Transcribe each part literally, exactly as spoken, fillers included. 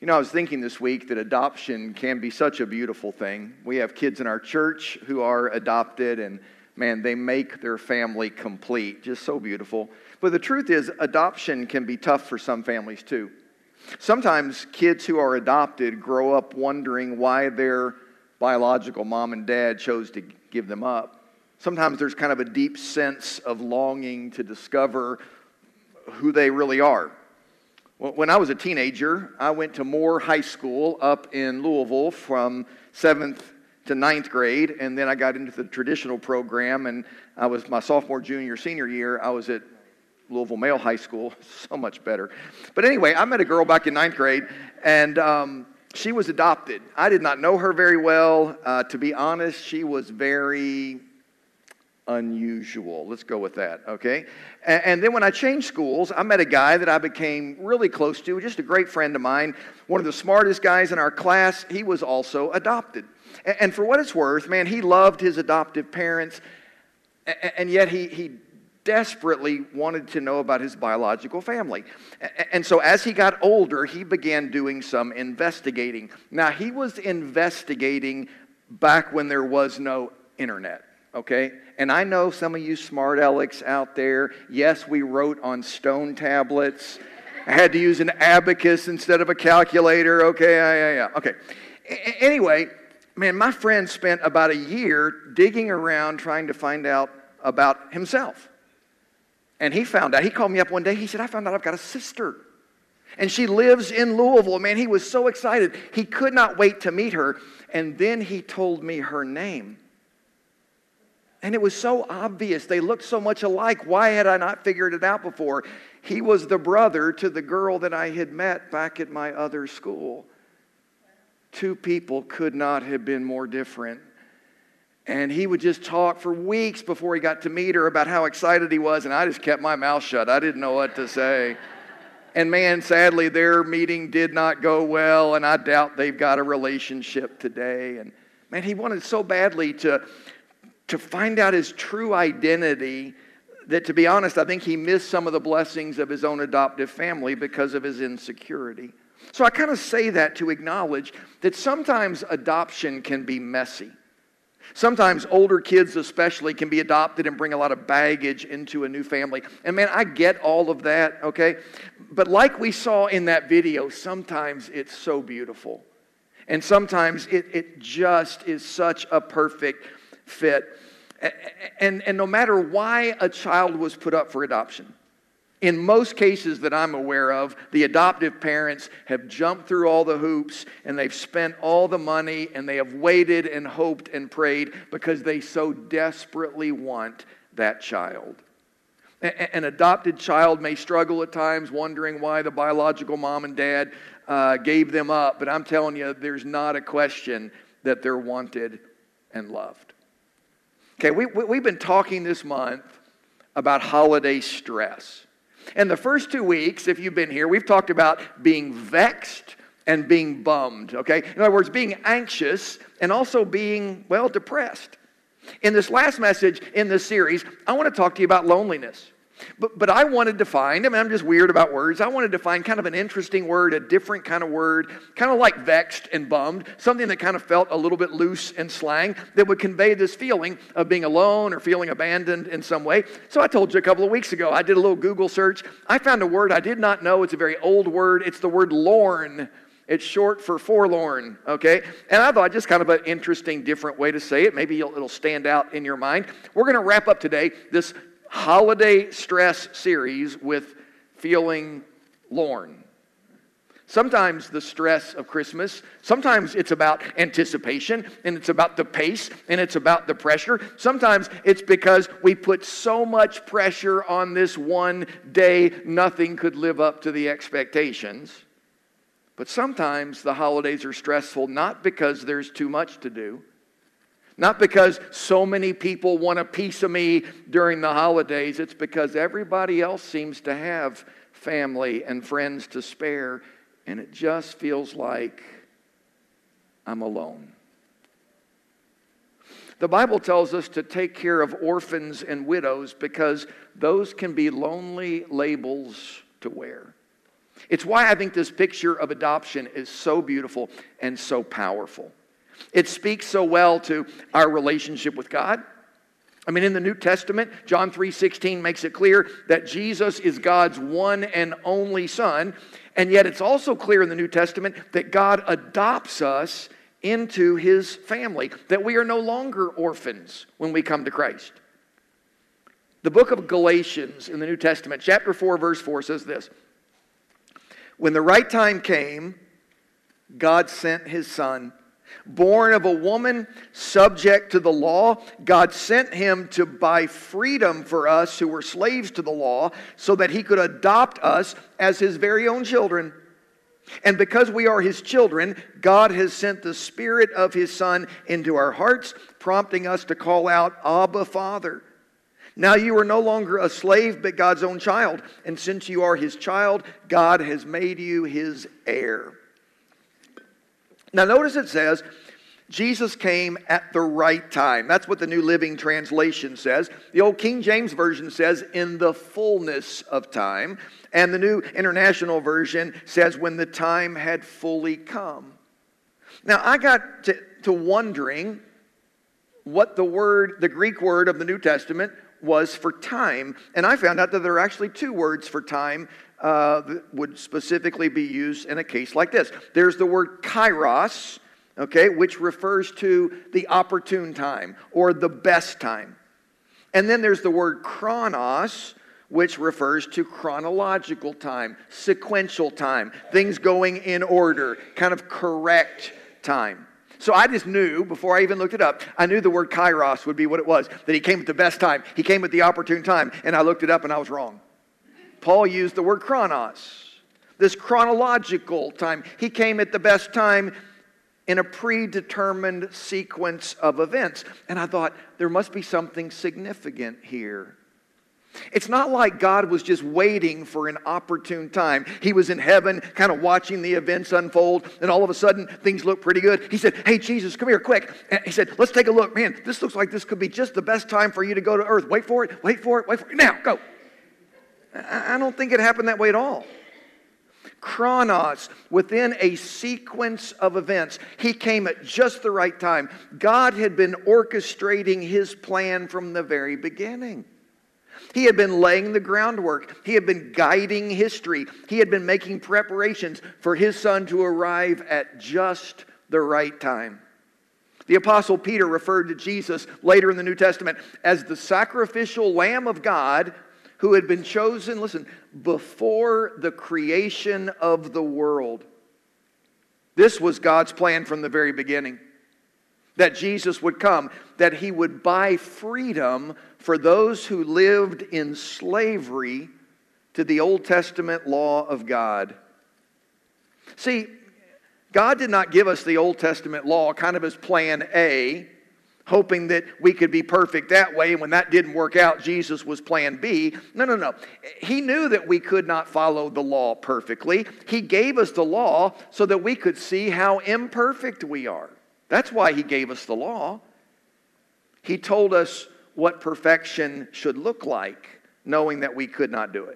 You know, I was thinking this week that adoption can be such a beautiful thing. We have kids in our church who are adopted, and man, they make their family complete. Just so beautiful. But the truth is, adoption can be tough for some families too. Sometimes kids who are adopted grow up wondering why their biological mom and dad chose to give them up. Sometimes there's kind of a deep sense of longing to discover who they really are. When I was a teenager, I went to Moore High School up in Louisville from seventh to ninth grade, and then I got into the traditional program, and I was my sophomore, junior, senior year, I was at Louisville Male High School, so much better. But anyway, I met a girl back in ninth grade, and um, she was adopted. I did not know her very well. Uh, to be honest, she was very unusual. Let's go with that, okay? And, and then when I changed schools, I met a guy that I became really close to, just a great friend of mine, one of the smartest guys in our class. He was also adopted. And, and for what it's worth, man, he loved his adoptive parents, and, and yet he, he desperately wanted to know about his biological family. And, and so as he got older, he began doing some investigating. Now, he was investigating back when there was no internet. Okay, and I know some of you smart alecks out there, yes, we wrote on stone tablets. I had to use an abacus instead of a calculator. Okay, yeah, yeah, yeah. Okay. A- anyway, man, my friend spent about a year digging around trying to find out about himself. And he found out, he called me up one day, he said, I found out I've got a sister. And she lives in Louisville. Man, he was so excited. He could not wait to meet her. And then he told me her name. And it was so obvious. They looked so much alike. Why had I not figured it out before? He was the brother to the girl that I had met back at my other school. Two people could not have been more different. And he would just talk for weeks before he got to meet her about how excited he was, and I just kept my mouth shut. I didn't know what to say. And man, sadly, their meeting did not go well, and I doubt they've got a relationship today. And man, he wanted so badly to... to find out his true identity, that to be honest, I think he missed some of the blessings of his own adoptive family because of his insecurity. So I kind of say that to acknowledge that sometimes adoption can be messy. Sometimes older kids especially can be adopted and bring a lot of baggage into a new family. And man, I get all of that, okay? But like we saw in that video, sometimes it's so beautiful. And sometimes it, it just is such a perfect fit. And, and no matter why a child was put up for adoption, in most cases that I'm aware of, the adoptive parents have jumped through all the hoops and they've spent all the money and they have waited and hoped and prayed because they so desperately want that child. An adopted child may struggle at times wondering why the biological mom and dad uh, gave them up, but I'm telling you, there's not a question that they're wanted and loved. Okay, we, we, we've been talking this month about holiday stress. And the first two weeks, if you've been here, we've talked about being vexed and being bummed, okay? In other words, being anxious and also being, well, depressed. In this last message in this series, I want to talk to you about loneliness. But, but I wanted to find, I mean, I'm just weird about words. I wanted to find kind of an interesting word, a different kind of word, kind of like vexed and bummed, something that kind of felt a little bit loose and slang that would convey this feeling of being alone or feeling abandoned in some way. So I told you a couple of weeks ago, I did a little Google search. I found a word I did not know. It's a very old word. It's the word lorn. It's short for forlorn, okay? And I thought just kind of an interesting, different way to say it. Maybe it'll stand out in your mind. We're going to wrap up today this holiday stress series with feeling lorn. Sometimes the stress of Christmas, sometimes it's about anticipation, and it's about the pace, and it's about the pressure. Sometimes it's because we put so much pressure on this one day, nothing could live up to the expectations. But sometimes the holidays are stressful not because there's too much to do, not because so many people want a piece of me during the holidays. It's because everybody else seems to have family and friends to spare, and it just feels like I'm alone. The Bible tells us to take care of orphans and widows because those can be lonely labels to wear. It's why I think this picture of adoption is so beautiful and so powerful. It speaks so well to our relationship with God. I mean, in the New Testament, John three sixteen makes it clear that Jesus is God's one and only Son. And yet it's also clear in the New Testament that God adopts us into His family, that we are no longer orphans when we come to Christ. The book of Galatians in the New Testament, chapter four, verse four says this: when the right time came, God sent His Son, born of a woman, subject to the law. God sent Him to buy freedom for us who were slaves to the law, so that He could adopt us as His very own children. And because we are His children, God has sent the Spirit of His Son into our hearts, prompting us to call out, Abba, Father. Now you are no longer a slave, but God's own child. And since you are His child, God has made you His heir. Now notice it says, Jesus came at the right time. That's what the New Living Translation says. The old King James Version says, in the fullness of time. And the New International Version says, when the time had fully come. Now I got to, to wondering what the word, the Greek word of the New Testament was for time. And I found out that there are actually two words for time uh, that would specifically be used in a case like this. There's the word kairos, okay, which refers to the opportune time or the best time. And then there's the word chronos, which refers to chronological time, sequential time, things going in order, kind of correct time. So I just knew, before I even looked it up, I knew the word kairos would be what it was, that He came at the best time. He came at the opportune time, and I looked it up and I was wrong. Paul used the word chronos, this chronological time. He came at the best time in a predetermined sequence of events. And I thought, there must be something significant here. It's not like God was just waiting for an opportune time. He was in heaven, kind of watching the events unfold, and all of a sudden, things look pretty good. He said, hey, Jesus, come here, quick. And he said, let's take a look. Man, this looks like this could be just the best time for you to go to earth. Wait for it, wait for it, wait for it. Now, go. I don't think it happened that way at all. Chronos, within a sequence of events. He came at just the right time. God had been orchestrating His plan from the very beginning. He had been laying the groundwork. He had been guiding history. He had been making preparations for His Son to arrive at just the right time. The Apostle Peter referred to Jesus later in the New Testament as the sacrificial Lamb of God who had been chosen, listen, before the creation of the world. This was God's plan from the very beginning. That Jesus would come, that He would buy freedom for those who lived in slavery to the Old Testament law of God. See, God did not give us the Old Testament law kind of as plan A, hoping that we could be perfect that way, and when that didn't work out, Jesus was plan B. No, no, no. He knew that we could not follow the law perfectly. He gave us the law so that we could see how imperfect we are. That's why He gave us the law. He told us what perfection should look like, knowing that we could not do it.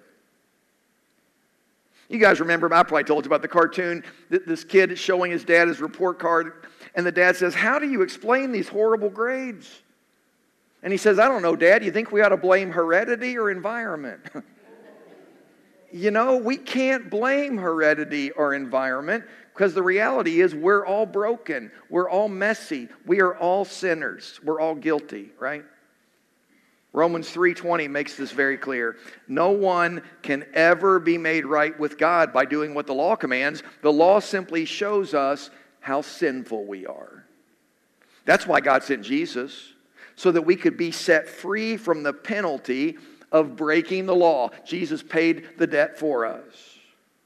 You guys remember, I probably told you about the cartoon, this kid is showing his dad his report card, and the dad says, how do you explain these horrible grades? And he says, I don't know, Dad, you think we ought to blame heredity or environment? You know, we can't blame heredity or environment, because the reality is we're all broken. We're all messy. We are all sinners. We're all guilty, right? Romans three twenty makes this very clear. No one can ever be made right with God by doing what the law commands. The law simply shows us how sinful we are. That's why God sent Jesus, so that we could be set free from the penalty of breaking the law. Jesus paid the debt for us.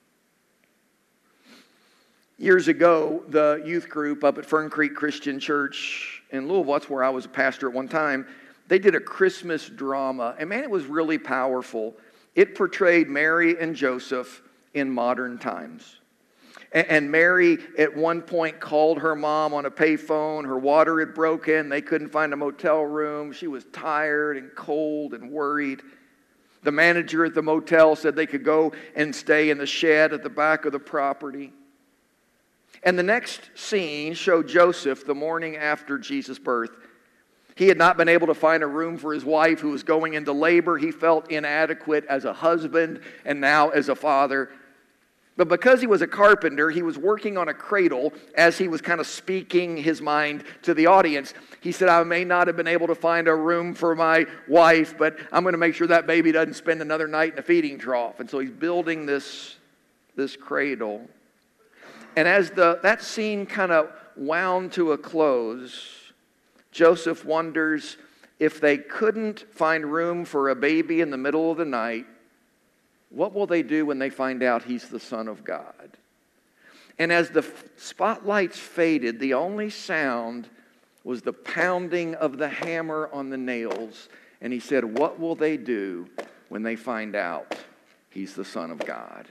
Years ago, the youth group up at Fern Creek Christian Church in Louisville, that's where I was a pastor at one time, they did a Christmas drama, and man, it was really powerful. It portrayed Mary and Joseph in modern times. And Mary at one point called her mom on a payphone. Her water had broken. They couldn't find a motel room. She was tired and cold and worried. The manager at the motel said they could go and stay in the shed at the back of the property. And the next scene showed Joseph the morning after Jesus' birth. He had not been able to find a room for his wife who was going into labor. He felt inadequate as a husband and now as a father. But because he was a carpenter, he was working on a cradle as he was kind of speaking his mind to the audience. He said, I may not have been able to find a room for my wife, but I'm going to make sure that baby doesn't spend another night in a feeding trough. And so he's building this, this cradle. And as the that scene kind of wound to a close, Joseph wonders if they couldn't find room for a baby in the middle of the night, what will they do when they find out he's the Son of God? And as the spotlights faded, the only sound was the pounding of the hammer on the nails. And he said, what will they do when they find out he's the Son of God?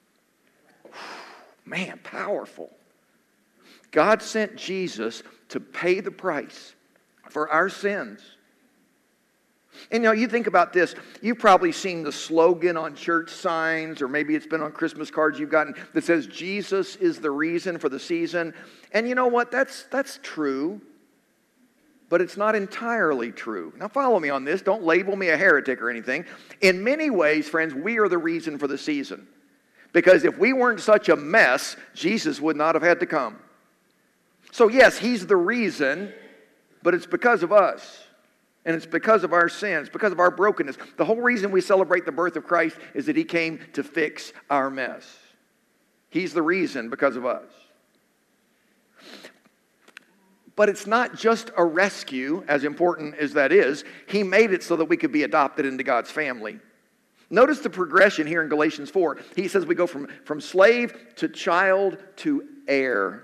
Man, powerful. God sent Jesus to pay the price for our sins. And you know, you think about this, you've probably seen the slogan on church signs, or maybe it's been on Christmas cards you've gotten that says, Jesus is the reason for the season. And you know what, that's, that's true, but it's not entirely true. Now follow me on this, don't label me a heretic or anything. In many ways, friends, we are the reason for the season. Because if we weren't such a mess, Jesus would not have had to come. So yes, he's the reason, but it's because of us. And it's because of our sins, because of our brokenness. The whole reason we celebrate the birth of Christ is that he came to fix our mess. He's the reason because of us. But it's not just a rescue, as important as that is. He made it so that we could be adopted into God's family. Notice the progression here in Galatians four. He says we go from, from slave to child to heir.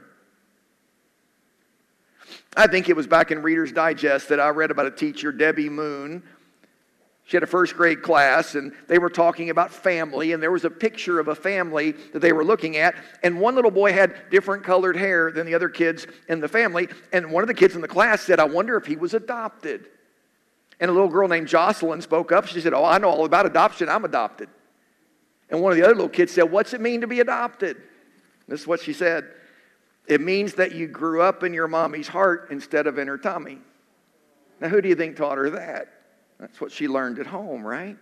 I think it was back in Reader's Digest that I read about a teacher, Debbie Moon. She had a first grade class, and they were talking about family, and there was a picture of a family that they were looking at, and one little boy had different colored hair than the other kids in the family, and one of the kids in the class said, I wonder if he was adopted. And a little girl named Jocelyn spoke up. She said, oh, I know all about adoption. I'm adopted. And one of the other little kids said, what's it mean to be adopted? This is what she said. It means that you grew up in your mommy's heart instead of in her tummy. Now, who do you think taught her that? That's what she learned at home, right?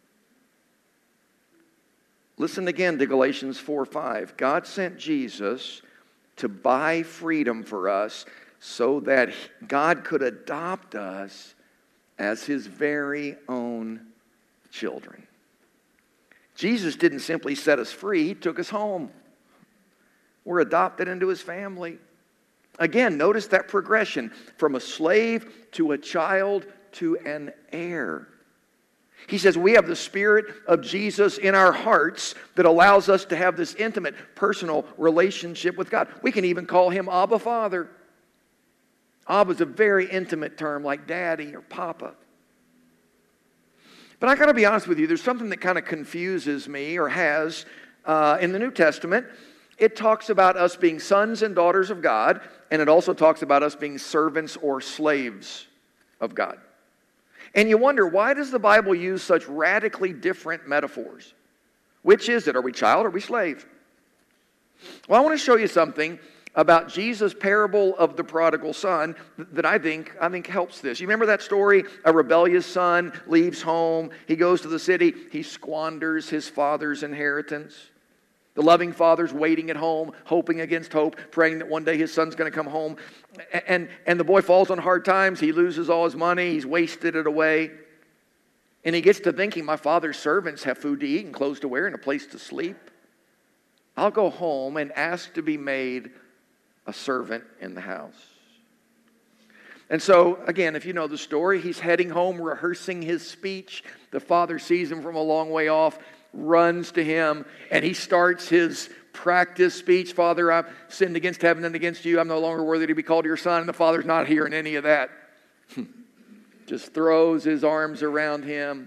Listen again to Galatians four five. God sent Jesus to buy freedom for us so that God could adopt us as his very own children. Jesus didn't simply set us free, he took us home. We're adopted into his family. Again, notice that progression from a slave to a child to an heir. He says we have the Spirit of Jesus in our hearts that allows us to have this intimate, personal relationship with God. We can even call him Abba Father. Abba is a very intimate term like daddy or papa. But I got to be honest with you, there's something that kind of confuses me or has uh, in the New Testament. It talks about us being sons and daughters of God, and it also talks about us being servants or slaves of God. And you wonder, why does the Bible use such radically different metaphors? Which is it? Are we child or are we slave? Well, I want to show you something about Jesus' parable of the prodigal son that I think, I think helps this. You remember that story? A rebellious son leaves home. He goes to the city. He squanders his father's inheritance. The loving father's waiting at home, hoping against hope, praying that one day his son's going to come home. And, and the boy falls on hard times. He loses all his money. He's wasted it away. And he gets to thinking, my father's servants have food to eat and clothes to wear and a place to sleep. I'll go home and ask to be made a servant in the house. And so, again, if you know the story, he's heading home, rehearsing his speech. The father sees him from a long way off, runs to him, and he starts his practice speech. Father, I've sinned against heaven and against you. I'm no longer worthy to be called your son. And the father's not hearing any of that. Just throws his arms around him.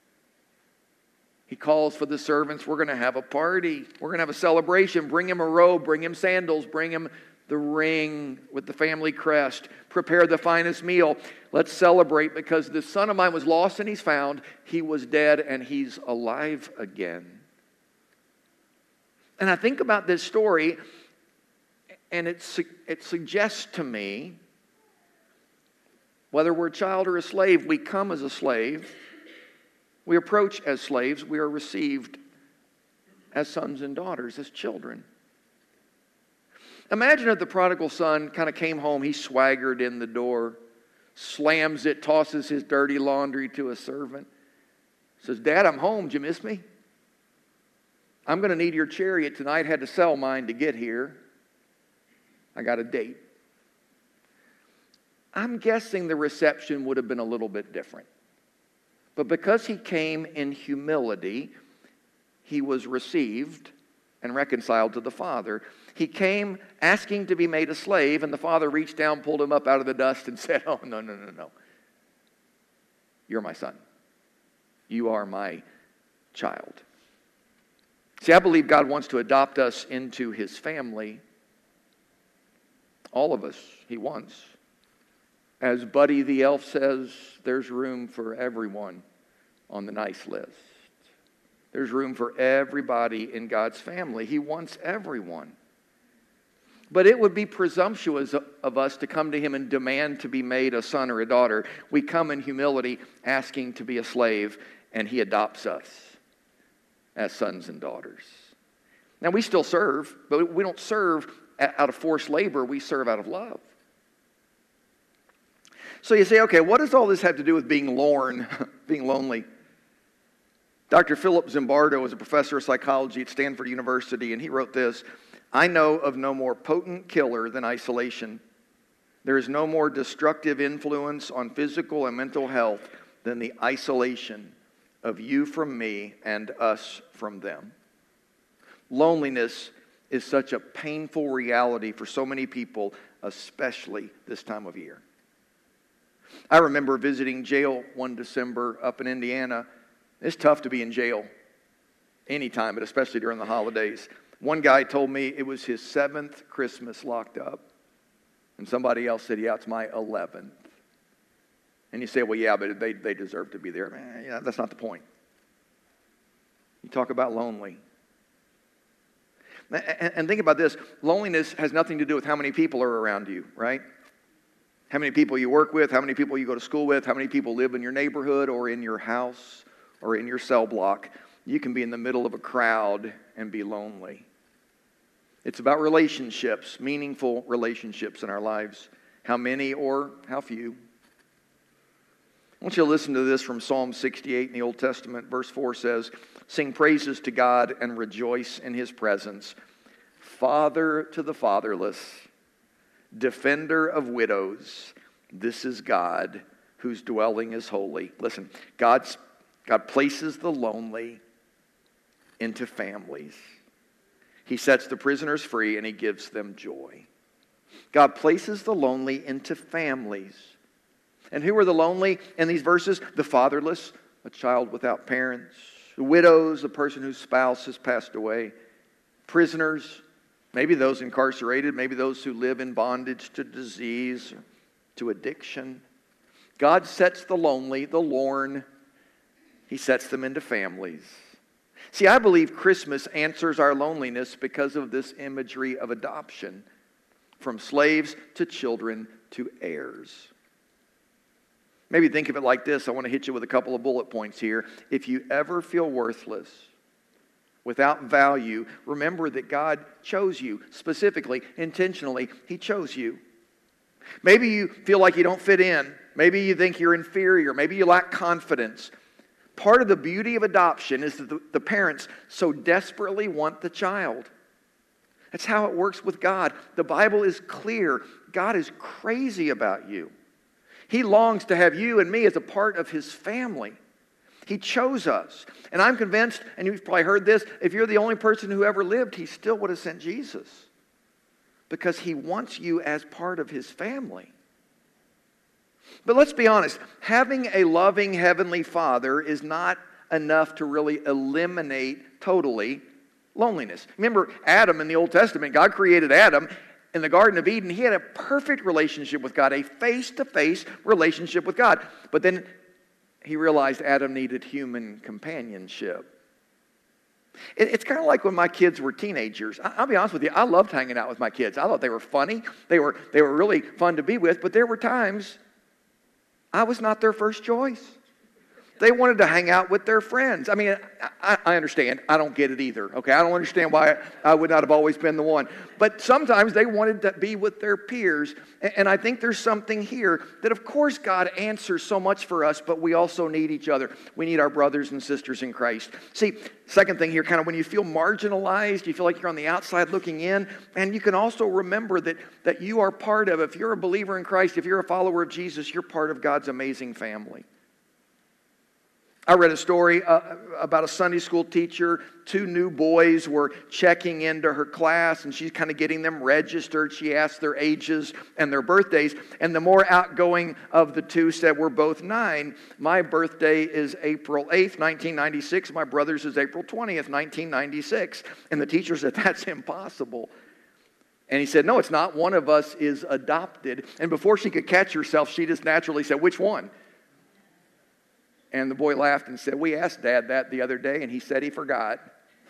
He calls for the servants. We're going to have a party. We're going to have a celebration. Bring him a robe. Bring him sandals. Bring him the ring with the family crest. Prepare the finest meal. Let's celebrate because this son of mine was lost and he's found. He was dead and he's alive again. And I think about this story, and it, su- it suggests to me, whether we're a child or a slave, we come as a slave. We approach as slaves. We are received as sons and daughters, as children. Imagine if the prodigal son kind of came home, he swaggered in the door, slams it, tosses his dirty laundry to a servant, says, Dad, I'm home. Did you miss me? I'm going to need your chariot tonight. Had to sell mine to get here. I got a date. I'm guessing the reception would have been a little bit different. But because he came in humility, he was received and reconciled to the Father. He came asking to be made a slave, and the Father reached down, pulled him up out of the dust, and said, oh, no, no, no, no. You're my son. You are my child. See, I believe God wants to adopt us into His family. All of us, He wants. As Buddy the Elf says, there's room for everyone on the nice list. There's room for everybody in God's family. He wants everyone. But it would be presumptuous of us to come to Him and demand to be made a son or a daughter. We come in humility asking to be a slave, and He adopts us as sons and daughters. Now, we still serve, but we don't serve out of forced labor. We serve out of love. So you say, okay, what does all this have to do with being lorn, being lonely? Doctor Philip Zimbardo is a professor of psychology at Stanford University, and he wrote this: I know of no more potent killer than isolation. There is no more destructive influence on physical and mental health than the isolation of you from me and us from them. Loneliness is such a painful reality for so many people, especially this time of year. I remember visiting jail one December up in Indiana. It's tough to be in jail anytime, but especially during the holidays. One guy told me it was his seventh Christmas locked up. And somebody else said, yeah, it's my eleventh. And you say, well, yeah, but they, they deserve to be there. Man, yeah, that's not the point. You talk about lonely. And, and think about this. Loneliness has nothing to do with how many people are around you, right? How many people you work with, how many people you go to school with, how many people live in your neighborhood or in your house or in your cell block. You can be in the middle of a crowd and be lonely. It's about relationships, meaningful relationships in our lives. How many or how few? I want you to listen to this from Psalm sixty-eight in the Old Testament. Verse four says, sing praises to God and rejoice in His presence. Father to the fatherless, defender of widows, this is God whose dwelling is holy. Listen, God's, God places the lonely into families. He sets the prisoners free and He gives them joy. God places the lonely into families. And who are the lonely in these verses? The fatherless, a child without parents. Widows, a person whose spouse has passed away. Prisoners, maybe those incarcerated, maybe those who live in bondage to disease, to addiction. God sets the lonely, the lorn, He sets them into families. See, I believe Christmas answers our loneliness because of this imagery of adoption. From slaves to children to heirs. Maybe think of it like this. I want to hit you with a couple of bullet points here. If you ever feel worthless, without value, remember that God chose you specifically, intentionally. He chose you. Maybe you feel like you don't fit in. Maybe you think you're inferior. Maybe you lack confidence. Part of the beauty of adoption is that the, the parents so desperately want the child. That's how it works with God. The Bible is clear. God is crazy about you. He longs to have you and me as a part of His family. He chose us. And I'm convinced, and you've probably heard this, if you're the only person who ever lived, He still would have sent Jesus. Because He wants you as part of His family. But let's be honest, having a loving Heavenly Father is not enough to really eliminate totally loneliness. Remember Adam in the Old Testament, God created Adam, In the Garden of Eden, he had a perfect relationship with God, a face-to-face relationship with God. But then he realized Adam needed human companionship. It, it's kind of like when my kids were teenagers. I, I'll be honest with you, I loved hanging out with my kids. I thought they were funny. They were, they were really fun to be with. But there were times I was not their first choice. They wanted to hang out with their friends. I mean, I, I understand. I don't get it either, okay? I don't understand why I would not have always been the one. But sometimes they wanted to be with their peers. And, and I think there's something here that, of course, God answers so much for us, but we also need each other. We need our brothers and sisters in Christ. See, second thing here, kind of when you feel marginalized, you feel like you're on the outside looking in, and you can also remember that, that you are part of, if you're a believer in Christ, if you're a follower of Jesus, you're part of God's amazing family. I read a story uh, about a Sunday school teacher. Two new boys were checking into her class, and she's kind of getting them registered. She asked their ages and their birthdays, and the more outgoing of the two said, "We're both nine. My birthday is April eighth, nineteen ninety-six. My brother's is April twentieth, nineteen ninety-six. And the teacher said, "That's impossible." And he said, "No, it's not. One of us is adopted." And before she could catch herself, she just naturally said, "Which one?" And the boy laughed and said, "We asked Dad that the other day, and he said he forgot."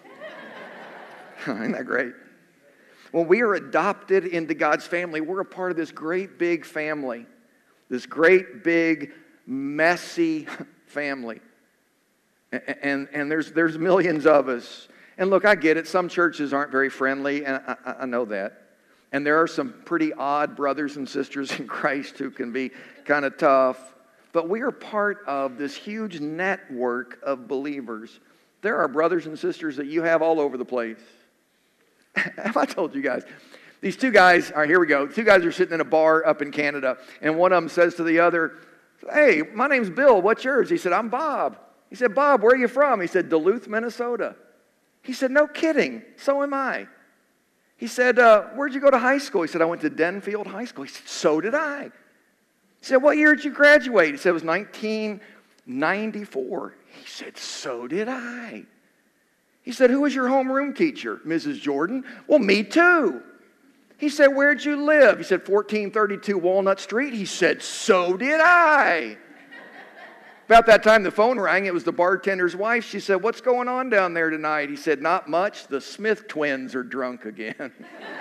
Isn't that great? When we are adopted into God's family, we're a part of this great big family, this great big messy family. And, and, and there's, there's millions of us. And look, I get it. Some churches aren't very friendly, and I, I know that. And there are some pretty odd brothers and sisters in Christ who can be kind of tough. But we are part of this huge network of believers. There are brothers and sisters that you have all over the place. Have I told you guys? These two guys, all right, here we go. Two guys are sitting in a bar up in Canada, and one of them says to the other, "Hey, my name's Bill. What's yours?" He said, "I'm Bob." He said, "Bob, where are you from?" He said, "Duluth, Minnesota." He said, "No kidding. So am I." He said, uh, "Where'd you go to high school?" He said, "I went to Denfield High School." He said, "So did I." He said, "What year did you graduate?" He said, "It was nineteen ninety-four. He said, "So did I." He said, "Who was your homeroom teacher?" "Missus Jordan." "Well, me too." He said, "Where'd you live?" He said, fourteen thirty-two Walnut Street. He said, "So did I." About that time, the phone rang. It was the bartender's wife. She said, "What's going on down there tonight?" He said, "Not much. The Smith twins are drunk again."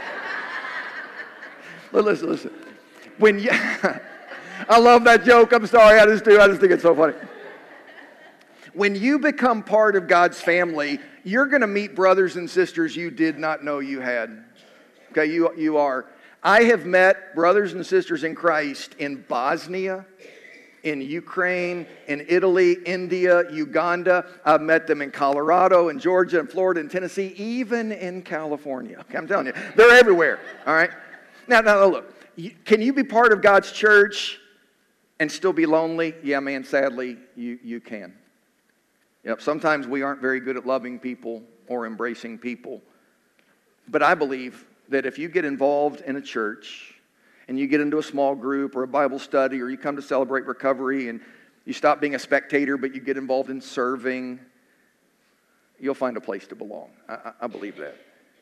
Listen, listen. When you... I love that joke. I'm sorry. I just do. I just think it's so funny. When you become part of God's family, you're going to meet brothers and sisters you did not know you had. Okay, you, you are. I have met brothers and sisters in Christ in Bosnia, in Ukraine, in Italy, India, Uganda. I've met them in Colorado, in Georgia, in Florida, in Tennessee, even in California. Okay, I'm telling you, they're everywhere. All right? Now, now look, can you be part of God's church and still be lonely? Yeah, man, sadly, you, you can. Yep, sometimes we aren't very good at loving people or embracing people. But I believe that if you get involved in a church and you get into a small group or a Bible study, or you come to Celebrate Recovery and you stop being a spectator but you get involved in serving, you'll find a place to belong. I, I, I believe that.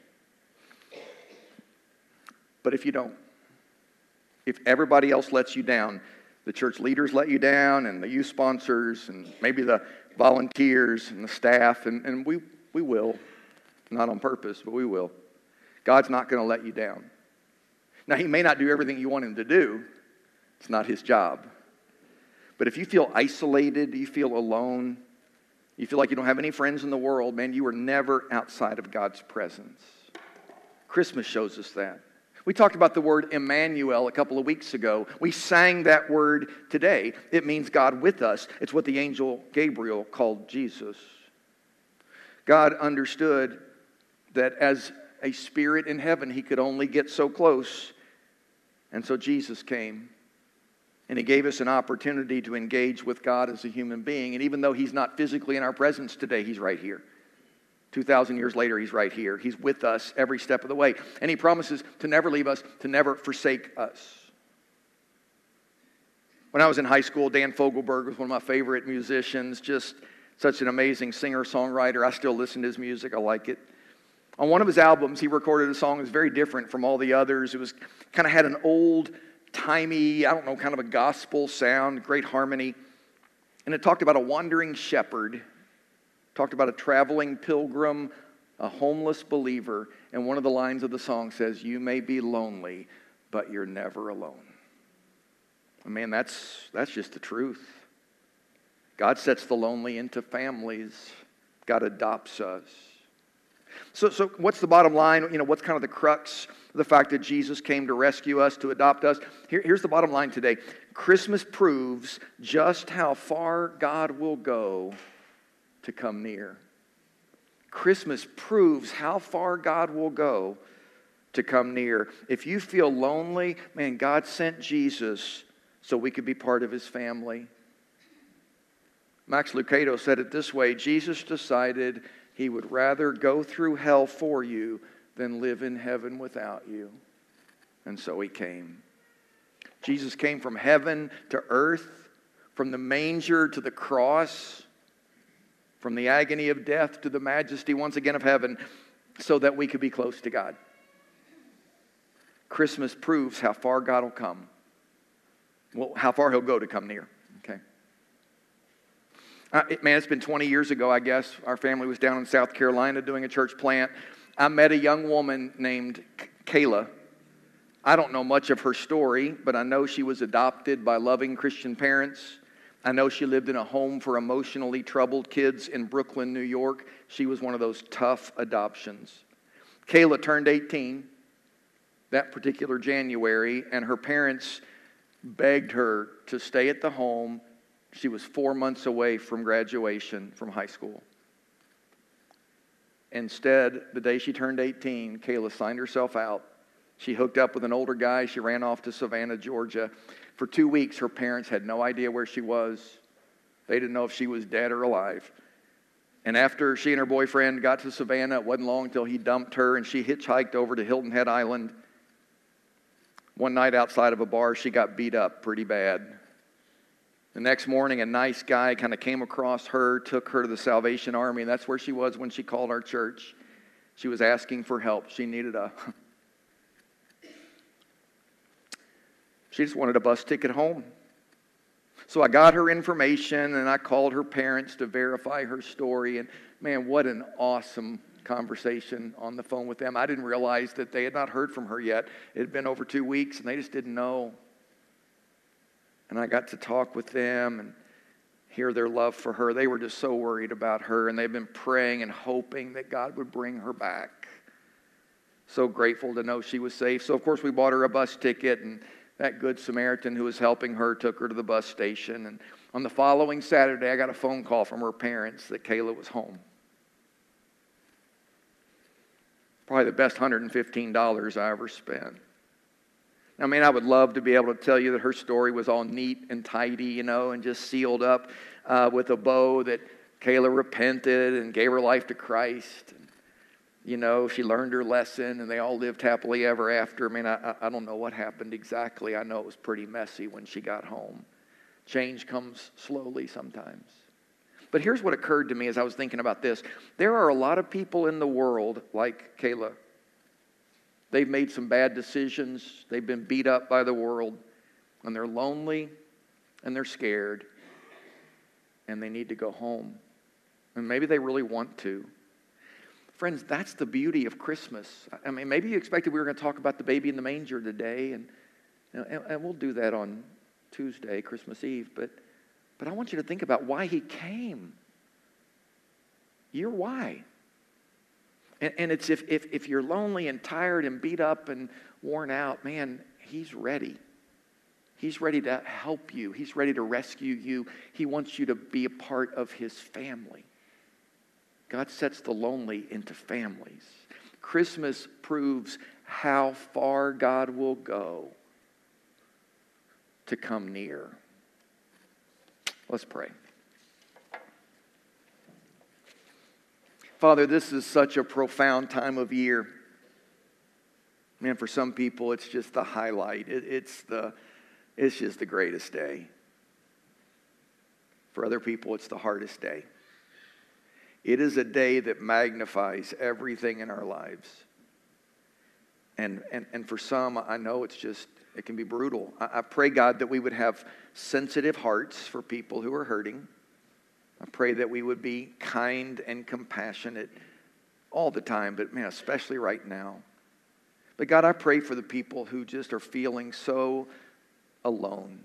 But if you don't, if everybody else lets you down, the church leaders let you down, and the youth sponsors, and maybe the volunteers and the staff, and, and we, we will. Not on purpose, but we will. God's not going to let you down. Now, He may not do everything you want Him to do. It's not His job. But if you feel isolated, you feel alone, you feel like you don't have any friends in the world, man, you are never outside of God's presence. Christmas shows us that. We talked about the word Emmanuel a couple of weeks ago. We sang that word today. It means God with us. It's what the angel Gabriel called Jesus. God understood that as a spirit in heaven, He could only get so close. And so Jesus came. And He gave us an opportunity to engage with God as a human being. And even though He's not physically in our presence today, He's right here. two thousand years later, He's right here. He's with us every step of the way. And He promises to never leave us, to never forsake us. When I was in high school, Dan Fogelberg was one of my favorite musicians, just such an amazing singer-songwriter. I still listen to his music. I like it. On one of his albums, he recorded a song that was very different from all the others. It was kind of had an old-timey, I don't know, kind of a gospel sound, great harmony. And it talked about a wandering shepherd, talked about a traveling pilgrim, a homeless believer. And one of the lines of the song says, "You may be lonely, but you're never alone." And man, that's, that's just the truth. God sets the lonely into families. God adopts us. So, so what's the bottom line? You know, what's kind of the crux of the fact that Jesus came to rescue us, to adopt us? Here, here's the bottom line today. Christmas proves just how far God will go to come near. Christmas proves how far God will go to come near. If you feel lonely, man, God sent Jesus so we could be part of his family. Max Lucado said it this way: Jesus decided he would rather go through hell for you than live in heaven without you. And so he came. Jesus came from heaven to earth, from the manger to the cross, from the agony of death to the majesty once again of heaven, so that we could be close to God. Christmas proves how far God will come. Well, how far he'll go to come near. Okay. Uh, it, man, it's been twenty years ago, I guess. Our family was down in South Carolina doing a church plant. I met a young woman named Kayla. I don't know much of her story, but I know she was adopted by loving Christian parents. I know she lived in a home for emotionally troubled kids in Brooklyn, New York. She was one of those tough adoptions. Kayla turned eighteen that particular January, and her parents begged her to stay at the home. She was four months away from graduation from high school. Instead, the day she turned eighteen, Kayla signed herself out. She hooked up with an older guy. She ran off to Savannah, Georgia. For two weeks, her parents had no idea where she was. They didn't know if she was dead or alive. And after she and her boyfriend got to Savannah, it wasn't long until he dumped her, and she hitchhiked over to Hilton Head Island. One night outside of a bar, she got beat up pretty bad. The next morning, a nice guy kind of came across her, took her to the Salvation Army, and that's where she was when she called our church. She was asking for help. She needed a... She just wanted a bus ticket home. So I got her information, and I called her parents to verify her story, and man, what an awesome conversation on the phone with them. I didn't realize that they had not heard from her yet. It had been over two weeks, and they just didn't know. And I got to talk with them and hear their love for her. They were just so worried about her, and they've been praying and hoping that God would bring her back. So grateful to know she was safe. So, of course, we bought her a bus ticket, and that good Samaritan who was helping her took her to the bus station. And on the following Saturday, I got a phone call from her parents that Kayla was home. Probably the best one hundred fifteen dollars I ever spent. I mean, I would love to be able to tell you that her story was all neat and tidy, you know, and just sealed up uh, with a bow, that Kayla repented and gave her life to Christ. And, you know, she learned her lesson and they all lived happily ever after. I mean, I, I don't know what happened exactly. I know it was pretty messy when she got home. Change comes slowly sometimes. But here's what occurred to me as I was thinking about this. There are a lot of people in the world like Kayla. They've made some bad decisions. They've been beat up by the world. And they're lonely and they're scared. And they need to go home. And maybe they really want to. Friends, that's the beauty of Christmas. I mean, maybe you expected we were going to talk about the baby in the manger today. And, and, and we'll do that on Tuesday, Christmas Eve. But, but I want you to think about why he came. Your why. And, and it's if, if, if you're lonely and tired and beat up and worn out, man, he's ready. He's ready to help you. He's ready to rescue you. He wants you to be a part of his family. God sets the lonely into families. Christmas proves how far God will go to come near. Let's pray. Father, this is such a profound time of year. Man, for some people, it's just the highlight. It, it's the, it's just the greatest day. For other people, it's the hardest day. It is a day that magnifies everything in our lives. And, and, and for some, I know it's just, it can be brutal. I, I pray, God, that we would have sensitive hearts for people who are hurting. I pray that we would be kind and compassionate all the time, but man, especially right now. But God, I pray for the people who just are feeling so alone.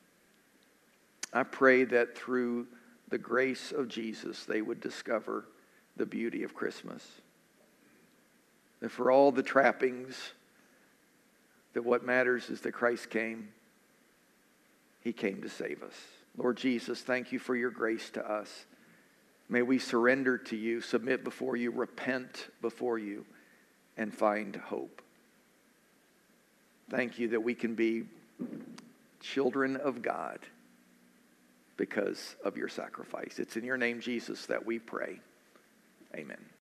I pray that through the grace of Jesus, they would discover the beauty of Christmas. That for all the trappings, that what matters is that Christ came. He came to save us. Lord Jesus, thank you for your grace to us. May we surrender to you, submit before you, repent before you, and find hope. Thank you that we can be children of God because of your sacrifice. It's in your name, Jesus, that we pray. Amen.